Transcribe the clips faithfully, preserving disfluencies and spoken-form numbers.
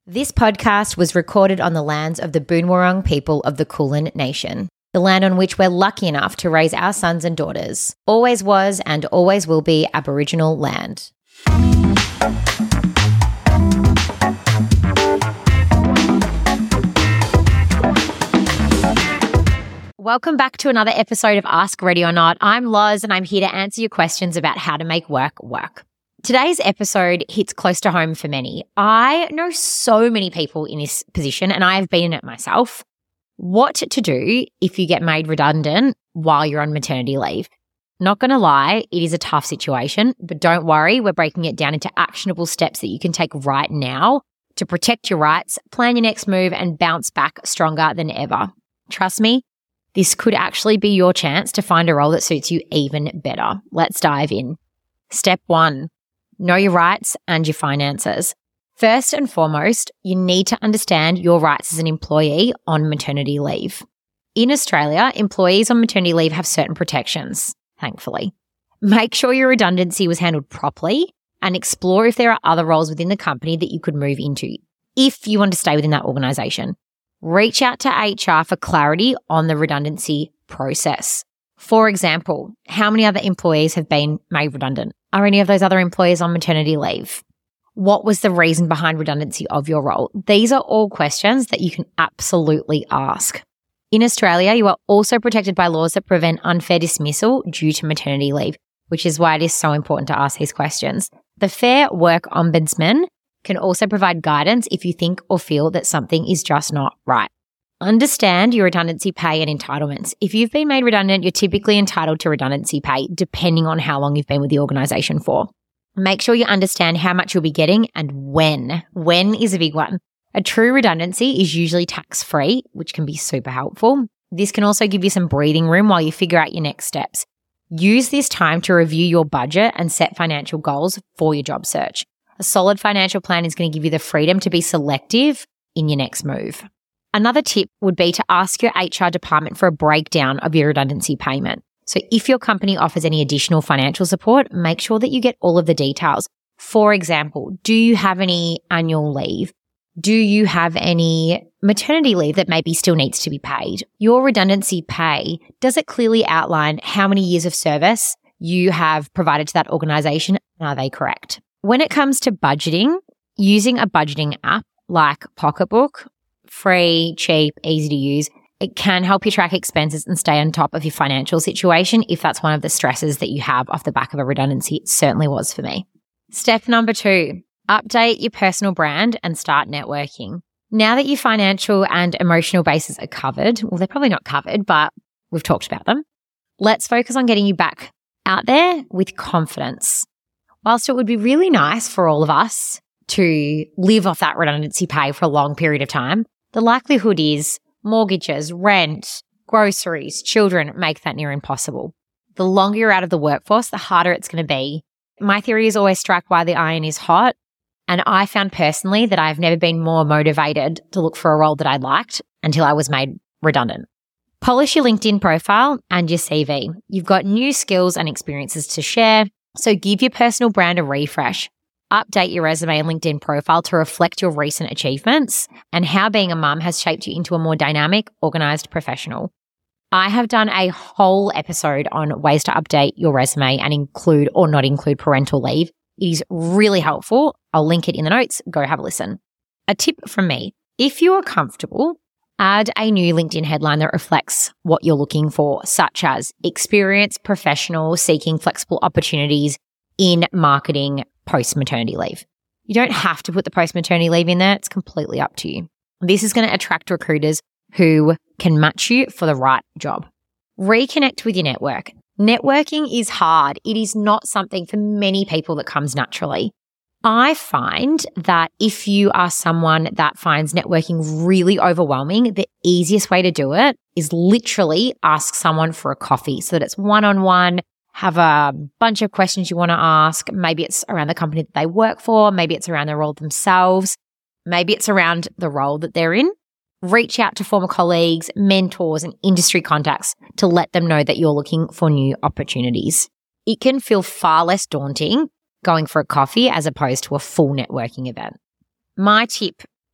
This podcast was recorded on the lands of the Boon Wurrung people of the Kulin Nation, the land on which we're lucky enough to raise our sons and daughters. Always was and always will be Aboriginal land. Welcome back to another episode of Ask Ready or Not. I'm Loz and I'm here to answer your questions about how to make work work. Today's episode hits close to home for many. I know so many people in this position and I have been in it myself. What to do if you get made redundant while you're on maternity leave. Not going to lie, it is a tough situation, but don't worry, we're breaking it down into actionable steps that you can take right now to protect your rights, plan your next move, and bounce back stronger than ever. Trust me, this could actually be your chance to find a role that suits you even better. Let's dive in. Step one. Know your rights and your finances. First and foremost, you need to understand your rights as an employee on maternity leave. In Australia, employees on maternity leave have certain protections, thankfully. Make sure your redundancy was handled properly and explore if there are other roles within the company that you could move into if you want to stay within that organisation. Reach out to H R for clarity on the redundancy process. For example, how many other employees have been made redundant? Are any of those other employees on maternity leave? What was the reason behind redundancy of your role? These are all questions that you can absolutely ask. In Australia, you are also protected by laws that prevent unfair dismissal due to maternity leave, which is why it is so important to ask these questions. The Fair Work Ombudsman can also provide guidance if you think or feel that something is just not right. Understand your redundancy pay and entitlements. If you've been made redundant, you're typically entitled to redundancy pay depending on how long you've been with the organisation for. Make sure you understand how much you'll be getting and when. When is a big one. A true redundancy is usually tax-free, which can be super helpful. This can also give you some breathing room while you figure out your next steps. Use this time to review your budget and set financial goals for your job search. A solid financial plan is going to give you the freedom to be selective in your next move. Another tip would be to ask your H R department for a breakdown of your redundancy payment. So if your company offers any additional financial support, make sure that you get all of the details. For example, do you have any annual leave? Do you have any maternity leave that maybe still needs to be paid? Your redundancy pay, does it clearly outline how many years of service you have provided to that organisation? Are they correct? When it comes to budgeting, using a budgeting app like Pocketbook, free, cheap, easy to use, it can help you track expenses and stay on top of your financial situation if that's one of the stresses that you have off the back of a redundancy. It certainly was for me. Step number two, update your personal brand and start networking. Now that your financial and emotional bases are covered, well, they're probably not covered, but we've talked about them. Let's focus on getting you back out there with confidence. Whilst it would be really nice for all of us to live off that redundancy pay for a long period of time, the likelihood is mortgages, rent, groceries, children make that near impossible. The longer you're out of the workforce, the harder it's going to be. My theory is always strike while the iron is hot. And I found personally that I've never been more motivated to look for a role that I liked until I was made redundant. Polish your LinkedIn profile and your C V. You've got new skills and experiences to share, so give your personal brand a refresh. Update your resume and LinkedIn profile to reflect your recent achievements and how being a mum has shaped you into a more dynamic, organised professional. I have done a whole episode on ways to update your resume and include or not include parental leave. It is really helpful. I'll link it in the notes. Go have a listen. A tip from me, if you are comfortable, add a new LinkedIn headline that reflects what you're looking for, such as experienced professional seeking flexible opportunities in marketing post-maternity leave. You don't have to put the post-maternity leave in there. It's completely up to you. This is going to attract recruiters who can match you for the right job. Reconnect with your network. Networking is hard. It is not something for many people that comes naturally. I find that if you are someone that finds networking really overwhelming, the easiest way to do it is literally ask someone for a coffee so that it's one-on-one. Have a bunch of questions you want to ask. Maybe it's around the company that they work for. Maybe it's around the role themselves. Maybe it's around the role that they're in. Reach out to former colleagues, mentors, and industry contacts to let them know that you're looking for new opportunities. It can feel far less daunting going for a coffee as opposed to a full networking event. My tip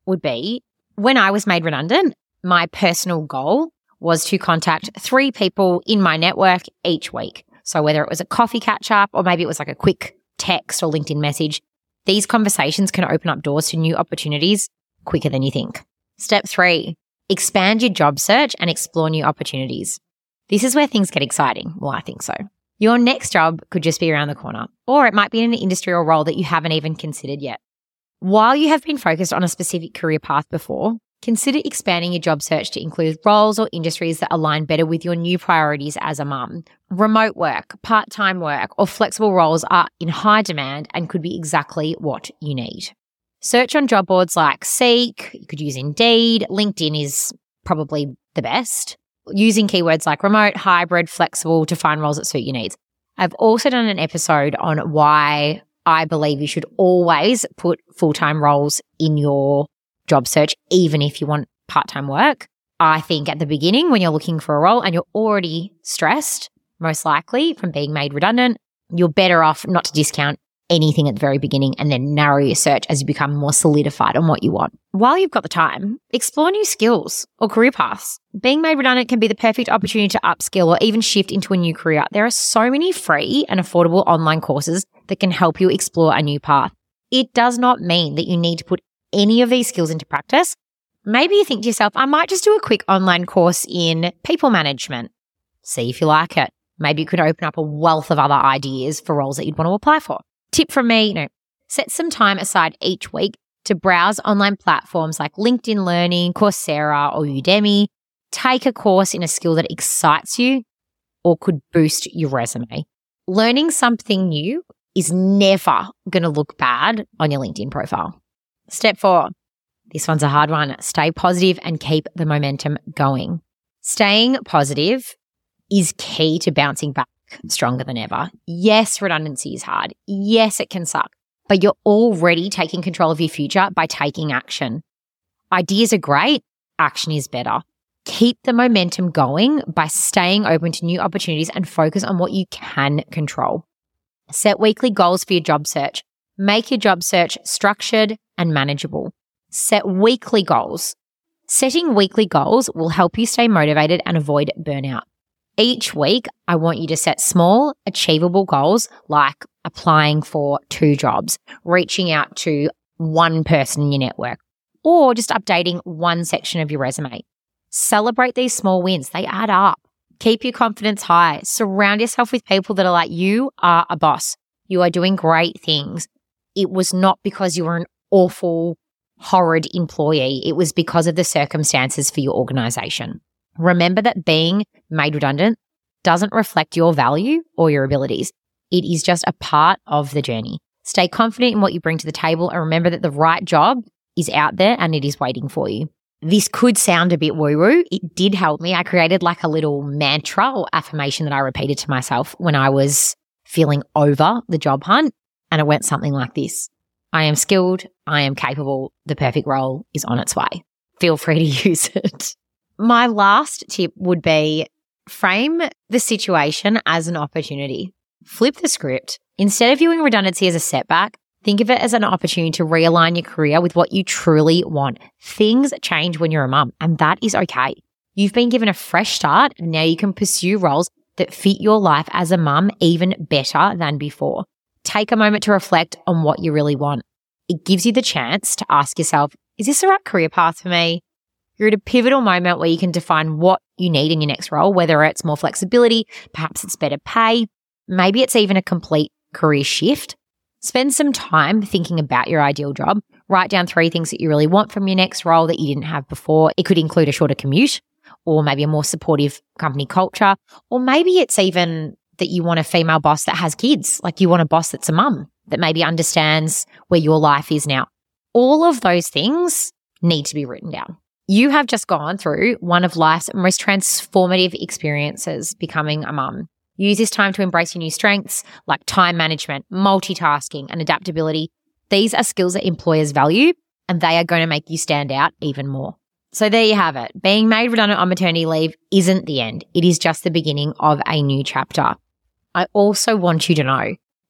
would be, when I was made redundant, my personal goal was to contact three people in my network each week. So whether it was a coffee catch up or maybe it was like a quick text or LinkedIn message, these conversations can open up doors to new opportunities quicker than you think. Step three, expand your job search and explore new opportunities. This is where things get exciting. Well, I think so. Your next job could just be around the corner, or it might be in an industry or role that you haven't even considered yet. While you have been focused on a specific career path before, consider expanding your job search to include roles or industries that align better with your new priorities as a mum. Remote work, part-time work, or flexible roles are in high demand and could be exactly what you need. Search on job boards like Seek, you could use Indeed, LinkedIn is probably the best, using keywords like remote, hybrid, flexible to find roles that suit your needs. I've also done an episode on why I believe you should always put full-time roles in your job search, even if you want part-time work. I think at the beginning when you're looking for a role and you're already stressed, most likely from being made redundant, you're better off not to discount anything at the very beginning and then narrow your search as you become more solidified on what you want. While you've got the time, explore new skills or career paths. Being made redundant can be the perfect opportunity to upskill or even shift into a new career. There are so many free and affordable online courses that can help you explore a new path. It does not mean that you need to put any of these skills into practice. Maybe you think to yourself, I might just do a quick online course in people management. See if you like it. Maybe you could open up a wealth of other ideas for roles that you'd want to apply for. Tip from me, you know, set some time aside each week to browse online platforms like LinkedIn Learning, Coursera, or Udemy. Take a course in a skill that excites you or could boost your resume. Learning something new is never going to look bad on your LinkedIn profile. Step four, this one's a hard one. Stay positive and keep the momentum going. Staying positive is key to bouncing back stronger than ever. Yes, redundancy is hard. Yes, it can suck, but you're already taking control of your future by taking action. Ideas are great. Action is better. Keep the momentum going by staying open to new opportunities and focus on what you can control. Set weekly goals for your job search. Make your job search structured and manageable. Set weekly goals. Setting weekly goals will help you stay motivated and avoid burnout. Each week, I want you to set small, achievable goals like applying for two jobs, reaching out to one person in your network, or just updating one section of your resume. Celebrate these small wins. They add up. Keep your confidence high. Surround yourself with people that are like, you are a boss. You are doing great things. It was not because you were an awful, horrid employee. It was because of the circumstances for your organization. Remember that being made redundant doesn't reflect your value or your abilities. It is just a part of the journey. Stay confident in what you bring to the table and remember that the right job is out there and it is waiting for you. This could sound a bit woo-woo. It did help me. I created like a little mantra or affirmation that I repeated to myself when I was feeling over the job hunt, and it went something like this. I am skilled. I am capable. The perfect role is on its way. Feel free to use it. My last tip would be frame the situation as an opportunity. Flip the script. Instead of viewing redundancy as a setback, think of it as an opportunity to realign your career with what you truly want. Things change when you're a mum, and that is okay. You've been given a fresh start, and now you can pursue roles that fit your life as a mum even better than before. Take a moment to reflect on what you really want. It gives you the chance to ask yourself, is this the right career path for me? You're at a pivotal moment where you can define what you need in your next role, whether it's more flexibility, perhaps it's better pay, maybe it's even a complete career shift. Spend some time thinking about your ideal job. Write down three things that you really want from your next role that you didn't have before. It could include a shorter commute or maybe a more supportive company culture, or maybe it's even that you want a female boss that has kids, like you want a boss that's a mum that maybe understands where your life is now. All of those things need to be written down. You have just gone through one of life's most transformative experiences, becoming a mum. Use this time to embrace your new strengths like time management, multitasking, and adaptability. These are skills that employers value, and they are going to make you stand out even more. So there you have it. Being made redundant on maternity leave isn't the end. It is just the beginning of a new chapter. I also want you to know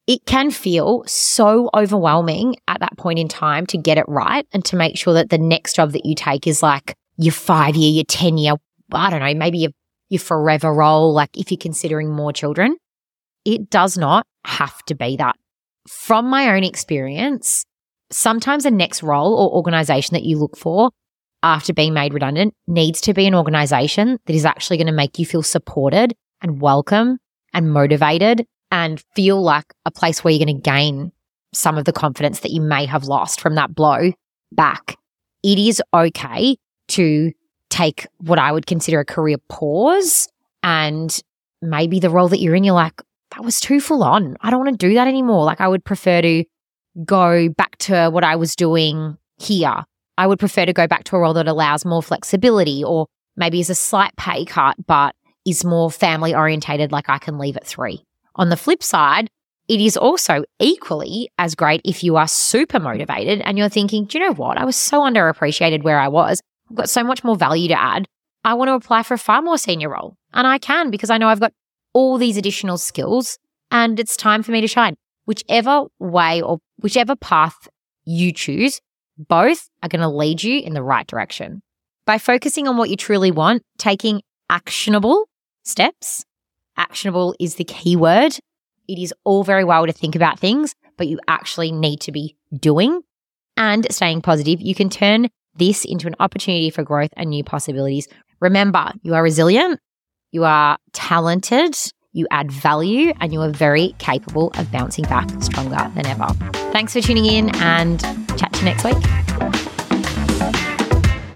it can feel so overwhelming at that point in time to get it right and to make sure that the next job that you take is like your five year, your ten year, I don't know, maybe your, your forever role, like if you're considering more children. It does not have to be that. From my own experience, sometimes the next role or organization that you look for after being made redundant needs to be an organization that is actually going to make you feel supported and welcome and motivated and feel like a place where you're going to gain some of the confidence that you may have lost from that blow back. It is okay to take what I would consider a career pause, and maybe the role that you're in, you're like, that was too full on. I don't want to do that anymore. Like I would prefer to go back to what I was doing here. I would prefer to go back to a role that allows more flexibility, or maybe is a slight pay cut, but is more family orientated, like I can leave at three. On the flip side, it is also equally as great if you are super motivated and you're thinking, do you know what? I was so underappreciated where I was. I've got so much more value to add. I want to apply for a far more senior role. And I can, because I know I've got all these additional skills and it's time for me to shine. Whichever way or whichever path you choose, both are going to lead you in the right direction. By focusing on what you truly want, taking actionable steps. Actionable is the key word. It is all very well to think about things, but you actually need to be doing and staying positive. You can turn this into an opportunity for growth and new possibilities. Remember, you are resilient, you are talented, you add value, and you are very capable of bouncing back stronger than ever. Thanks for tuning in, and chat to you next week.